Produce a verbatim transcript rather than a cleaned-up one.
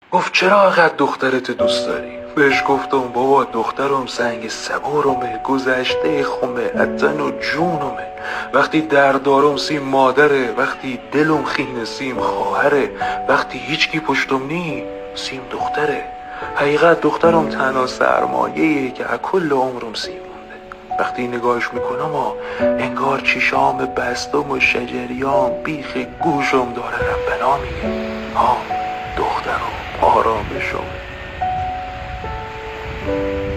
گفت چرا اقدر دخترت دوست داری؟ بهش گفتم بابا دخترم سنگ صبورمه، گذشته خمه، اتن و جونمه. وقتی در دارم سیم مادره، وقتی دلم خینه سیم خواهره، وقتی هیچکی پشتم نی سیم دختره. حقیقت دخترم تنها سرمایه‌ایه که از کل عمرم سیم مونده. وقتی نگاهش میکنم آ انگار چشام بستم و شجریام بیخ گوشم داره ربنا میگه ها دخترم آرامشم.